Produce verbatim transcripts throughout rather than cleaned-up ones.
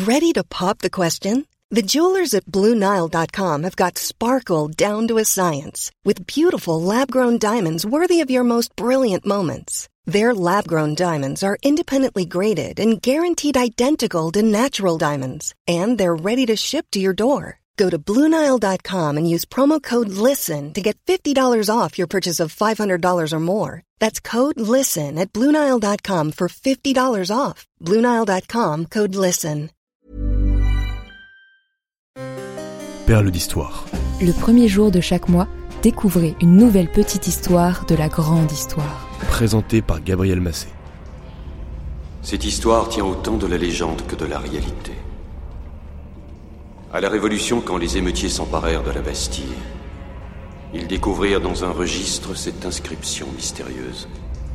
Ready to pop the question? The jewelers at Blue Nile dot com have got sparkle down to a science with beautiful lab-grown diamonds worthy of your most brilliant moments. Their lab-grown diamonds are independently graded and guaranteed identical to natural diamonds, and they're ready to ship to your door. Go to Blue Nile dot com and use promo code LISTEN to get fifty dollars off your purchase of five hundred dollars or more. That's code LISTEN at Blue Nile dot com for fifty dollars off. Blue Nile dot com, code LISTEN. Perles d'histoire. Le premier jour de chaque mois, découvrez une nouvelle petite histoire de la grande histoire. Présentée par Gabriel Massé. Cette histoire tient autant de la légende que de la réalité. À la Révolution, quand les émeutiers s'emparèrent de la Bastille, ils découvrirent dans un registre cette inscription mystérieuse.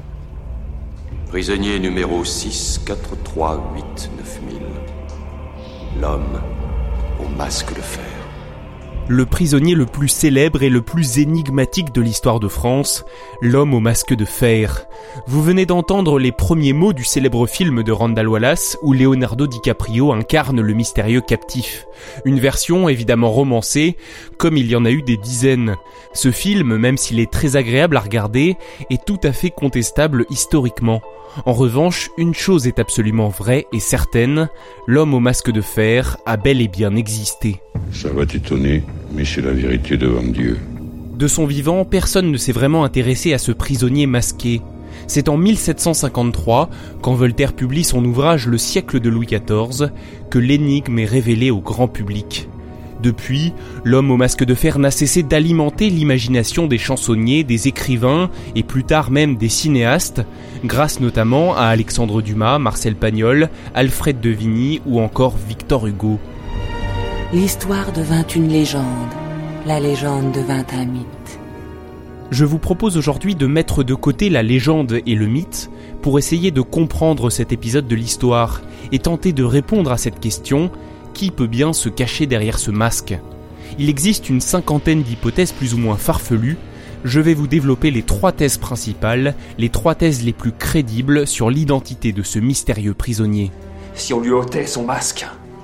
Prisonnier numéro six quatre trois huit neuf mille. L'homme au masque de fer. Le prisonnier le plus célèbre et le plus énigmatique de l'histoire de France, l'homme au masque de fer. Vous venez d'entendre les premiers mots du célèbre film de Randall Wallace où Leonardo DiCaprio incarne le mystérieux captif. Une version évidemment romancée, comme il y en a eu des dizaines. Ce film, même s'il est très agréable à regarder, est tout à fait contestable historiquement. En revanche, une chose est absolument vraie et certaine, l'homme au masque de fer a bel et bien existé. Ça va t'étonner, mais c'est la vérité devant Dieu. De son vivant, personne ne s'est vraiment intéressé à ce prisonnier masqué. C'est en mille sept cent cinquante-trois, quand Voltaire publie son ouvrage Le siècle de Louis quatorze, que l'énigme est révélée au grand public. Depuis, l'homme au masque de fer n'a cessé d'alimenter l'imagination des chansonniers, des écrivains et plus tard même des cinéastes, grâce notamment à Alexandre Dumas, Marcel Pagnol, Alfred de Vigny ou encore Victor Hugo. L'histoire devint une légende, la légende devint un mythe. Je vous propose aujourd'hui de mettre de côté la légende et le mythe pour essayer de comprendre cet épisode de l'histoire et tenter de répondre à cette question: qui peut bien se cacher derrière ce masque ? Il existe une cinquantaine d'hypothèses plus ou moins farfelues. Je vais vous développer les trois thèses principales, les trois thèses les plus crédibles sur l'identité de ce mystérieux prisonnier. Si on lui ôtait son masque,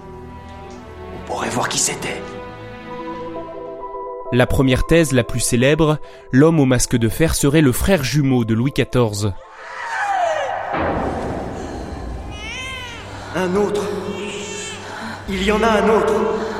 on pourrait voir qui c'était. La première thèse, la plus célèbre, l'homme au masque de fer serait le frère jumeau de Louis quatorze. Un autre. Il y en a un autre.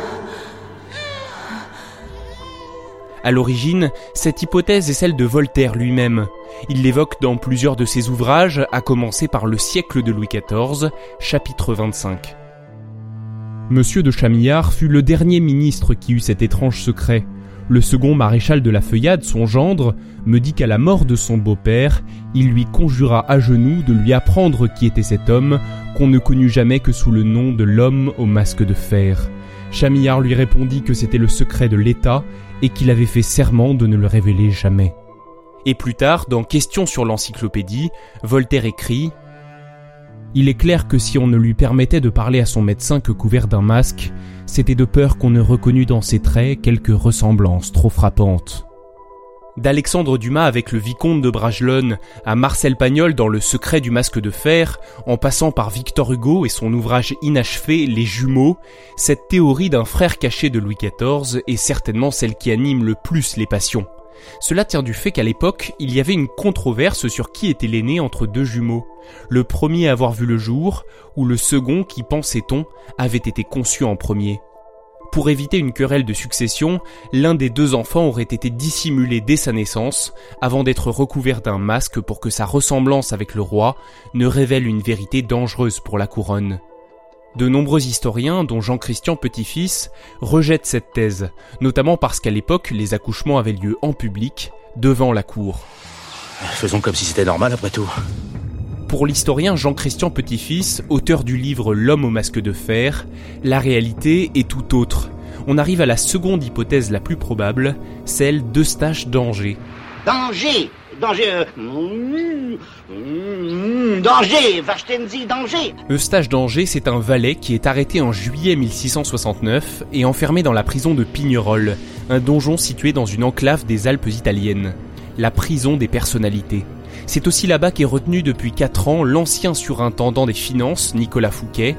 À l'origine, cette hypothèse est celle de Voltaire lui-même. Il l'évoque dans plusieurs de ses ouvrages, à commencer par Le siècle de Louis quatorze, chapitre vingt-cinq. Monsieur de Chamillard fut le dernier ministre qui eut cet étrange secret. Le second maréchal de la Feuillade, son gendre, me dit qu'à la mort de son beau-père, il lui conjura à genoux de lui apprendre qui était cet homme, qu'on ne connut jamais que sous le nom de l'homme au masque de fer. Chamillard lui répondit que c'était le secret de l'État et qu'il avait fait serment de ne le révéler jamais. Et plus tard, dans Questions sur l'encyclopédie, Voltaire écrit « Il est clair que si on ne lui permettait de parler à son médecin que couvert d'un masque, c'était de peur qu'on ne reconnût dans ses traits quelque ressemblance trop frappante. » D'Alexandre Dumas avec le vicomte de Bragelonne à Marcel Pagnol dans Le secret du masque de fer, en passant par Victor Hugo et son ouvrage inachevé Les Jumeaux, cette théorie d'un frère caché de Louis quatorze est certainement celle qui anime le plus les passions. Cela tient du fait qu'à l'époque, il y avait une controverse sur qui était l'aîné entre deux jumeaux. Le premier à avoir vu le jour, ou le second qui, pensait-on, avait été conçu en premier. Pour éviter une querelle de succession, l'un des deux enfants aurait été dissimulé dès sa naissance, avant d'être recouvert d'un masque pour que sa ressemblance avec le roi ne révèle une vérité dangereuse pour la couronne. De nombreux historiens, dont Jean-Christian Petit-Fils, rejettent cette thèse, notamment parce qu'à l'époque, les accouchements avaient lieu en public, devant la cour. Faisons comme si c'était normal après tout. Pour l'historien Jean-Christian Petit-Fils, auteur du livre L'homme au masque de fer, la réalité est tout autre. On arrive à la seconde hypothèse la plus probable, celle d'Eustache d'Angers. Danger Danger euh... mmh, Danger Varstenzi Danger Eustache d'Angers, c'est un valet qui est arrêté en juillet mille six cent soixante-neuf et enfermé dans la prison de Pignerol, un donjon situé dans une enclave des Alpes italiennes. La prison des personnalités. C'est aussi là-bas qu'est retenu depuis quatre ans l'ancien surintendant des finances, Nicolas Fouquet,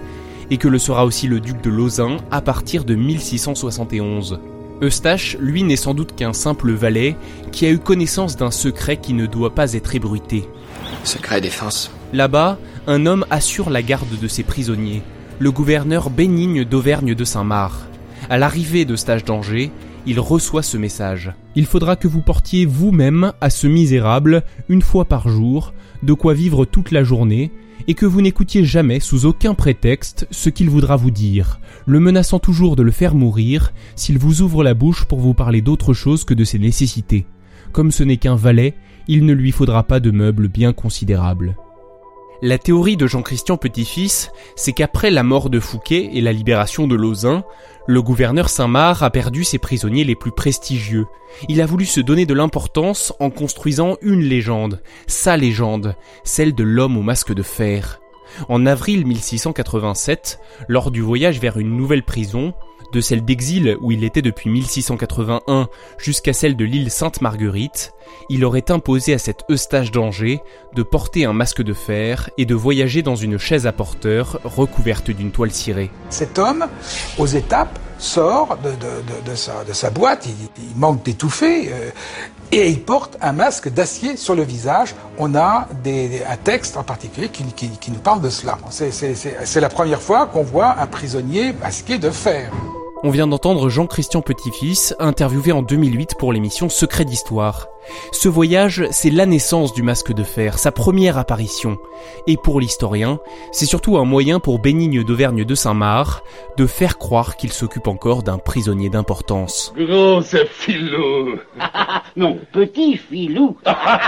et que le sera aussi le duc de Lauzun à partir de mille six cent soixante et onze. Eustache, lui, n'est sans doute qu'un simple valet qui a eu connaissance d'un secret qui ne doit pas être ébruité. Secret défense. Là-bas, un homme assure la garde de ses prisonniers, le gouverneur Bénigne d'Auvergne de Saint-Marc. À l'arrivée d'Eustache d'Angers, il reçoit ce message. Il faudra que vous portiez vous-même à ce misérable, une fois par jour, de quoi vivre toute la journée, et que vous n'écoutiez jamais, sous aucun prétexte, ce qu'il voudra vous dire, le menaçant toujours de le faire mourir s'il vous ouvre la bouche pour vous parler d'autre chose que de ses nécessités. Comme ce n'est qu'un valet, il ne lui faudra pas de meubles bien considérables. La théorie de Jean-Christian Petit-Fils, c'est qu'après la mort de Fouquet et la libération de Lauzun, le gouverneur Saint-Marc a perdu ses prisonniers les plus prestigieux. Il a voulu se donner de l'importance en construisant une légende, sa légende, celle de l'homme au masque de fer. En avril mille six cent quatre-vingt-sept, lors du voyage vers une nouvelle prison, de celle d'exil où il était depuis mille six cent quatre-vingt-un jusqu'à celle de l'île Sainte-Marguerite, il aurait imposé à cet Eustache d'Angers de porter un masque de fer et de voyager dans une chaise à porteur recouverte d'une toile cirée. Cet homme, aux étapes, sort de, de, de, de, sa, de sa boîte, il, il manque d'étouffer, euh, et il porte un masque d'acier sur le visage. On a des, des, un texte en particulier qui, qui, qui nous parle de cela. C'est, c'est, c'est, c'est la première fois qu'on voit un prisonnier masqué de fer. On vient d'entendre Jean-Christian Petit-Fils, interviewé en deux mille huit pour l'émission Secret d'Histoire. Ce voyage, c'est la naissance du masque de fer, sa première apparition. Et pour l'historien, c'est surtout un moyen pour Bénigne d'Auvergne de Saint-Marc de faire croire qu'il s'occupe encore d'un prisonnier d'importance. Gros, c'est Filou. Non, petit Filou.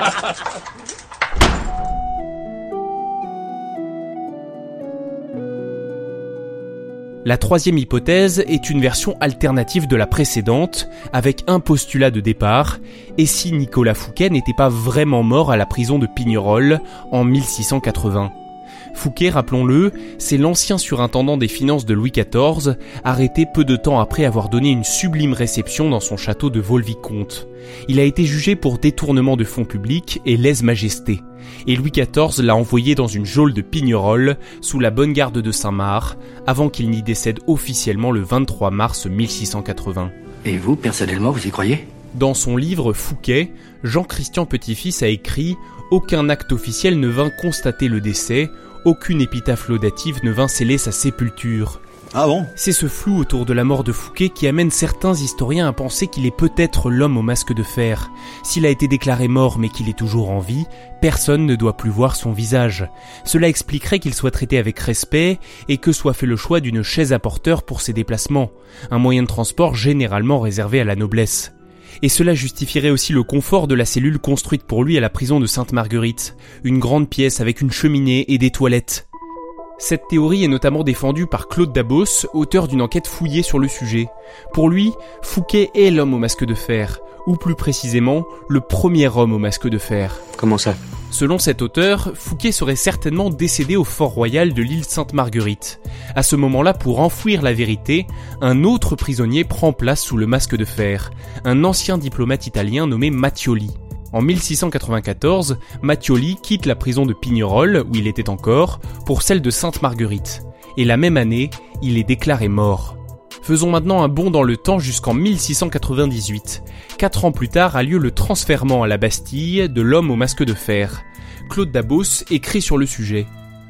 La troisième hypothèse est une version alternative de la précédente, avec un postulat de départ, et si Nicolas Fouquet n'était pas vraiment mort à la prison de Pignerol en mille six cent quatre-vingts. Fouquet, rappelons-le, c'est l'ancien surintendant des finances de Louis quatorze, arrêté peu de temps après avoir donné une sublime réception dans son château de Vaux-le-Vicomte. Il a été jugé pour détournement de fonds publics et lèse-majesté. Et Louis quatorze l'a envoyé dans une geôle de Pignerol, sous la bonne garde de Saint-Marc, avant qu'il n'y décède officiellement le vingt-trois mars mille six cent quatre-vingts. Et vous, personnellement, vous y croyez ? Dans son livre Fouquet, Jean-Christian Petit-Fils a écrit « Aucun acte officiel ne vint constater le décès, aucune épitaphe laudative ne vint sceller sa sépulture. » Ah bon ? C'est ce flou autour de la mort de Fouquet qui amène certains historiens à penser qu'il est peut-être l'homme au masque de fer. S'il a été déclaré mort mais qu'il est toujours en vie, personne ne doit plus voir son visage. Cela expliquerait qu'il soit traité avec respect et que soit fait le choix d'une chaise à porteur pour ses déplacements, un moyen de transport généralement réservé à la noblesse. Et cela justifierait aussi le confort de la cellule construite pour lui à la prison de Sainte-Marguerite, une grande pièce avec une cheminée et des toilettes. Cette théorie est notamment défendue par Claude Dabos, auteur d'une enquête fouillée sur le sujet. Pour lui, Fouquet est l'homme au masque de fer, ou plus précisément, le premier homme au masque de fer. Comment ça ? Selon cet auteur, Fouquet serait certainement décédé au fort royal de l'île Sainte-Marguerite. À ce moment-là, pour enfouir la vérité, un autre prisonnier prend place sous le masque de fer, un ancien diplomate italien nommé Mattioli. En mille six cent quatre-vingt-quatorze, Mattioli quitte la prison de Pignerol, où il était encore, pour celle de Sainte-Marguerite. Et la même année, il est déclaré mort. Faisons maintenant un bond dans le temps jusqu'en mille six cent quatre-vingt-dix-huit. Quatre ans plus tard a lieu le transfèrement à la Bastille de l'homme au masque de fer. Claude Dabos écrit sur le sujet.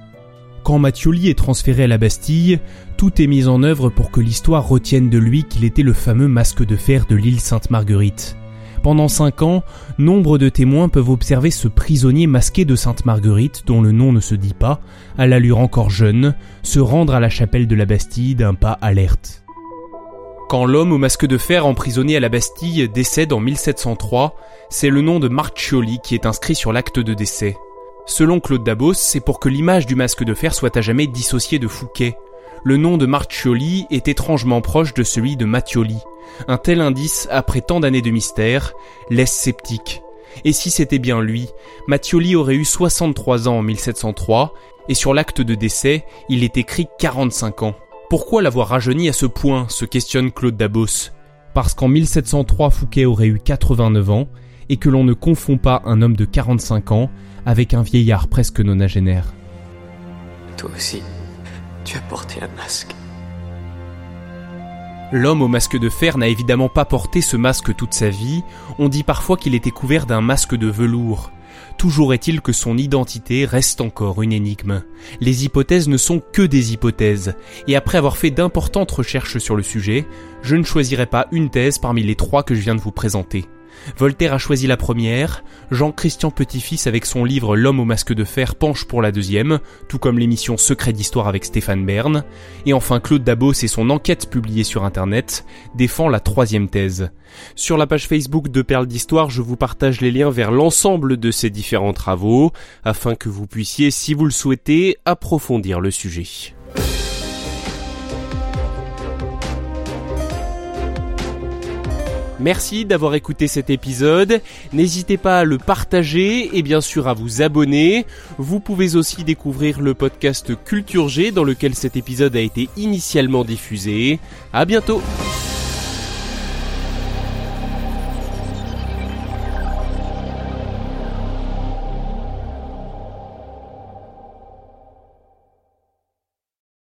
Quand Mattioli est transféré à la Bastille, tout est mis en œuvre pour que l'histoire retienne de lui qu'il était le fameux masque de fer de l'île Sainte-Marguerite. Pendant cinq ans, nombre de témoins peuvent observer ce prisonnier masqué de Sainte-Marguerite, dont le nom ne se dit pas, à l'allure encore jeune, se rendre à la chapelle de la Bastille d'un pas alerte. Quand l'homme au masque de fer emprisonné à la Bastille décède en mille sept cent trois, c'est le nom de Marchioli qui est inscrit sur l'acte de décès. Selon Claude Dabos, c'est pour que l'image du masque de fer soit à jamais dissociée de Fouquet. Le nom de Marchioli est étrangement proche de celui de Mattioli. Un tel indice, après tant d'années de mystère, laisse sceptique. Et si c'était bien lui, Mattioli aurait eu soixante-trois ans en mille sept cent trois, et sur l'acte de décès, il est écrit quarante-cinq ans. Pourquoi l'avoir rajeuni à ce point, se questionne Claude Dabos. Parce qu'en mille sept cent trois, Fouquet aurait eu quatre-vingt-neuf ans, et que l'on ne confond pas un homme de quarante-cinq ans avec un vieillard presque nonagénaire. Toi aussi, Tu as porté un masque. L'homme au masque de fer n'a évidemment pas porté ce masque toute sa vie, on dit parfois qu'il était couvert d'un masque de velours. Toujours est-il que son identité reste encore une énigme. Les hypothèses ne sont que des hypothèses, et après avoir fait d'importantes recherches sur le sujet, je ne choisirai pas une thèse parmi les trois que je viens de vous présenter. Voltaire a choisi la première, Jean-Christian Petit-Fils avec son livre L'homme au masque de fer penche pour la deuxième, tout comme l'émission Secret d'Histoire avec Stéphane Bern, et enfin Claude Dabos et son enquête publiée sur internet défend la troisième thèse. Sur la page Facebook de Perles d'Histoire, je vous partage les liens vers l'ensemble de ces différents travaux, afin que vous puissiez, si vous le souhaitez, approfondir le sujet. Merci d'avoir écouté cet épisode, n'hésitez pas à le partager et bien sûr à vous abonner. Vous pouvez aussi découvrir le podcast Culture G dans lequel cet épisode a été initialement diffusé. À bientôt.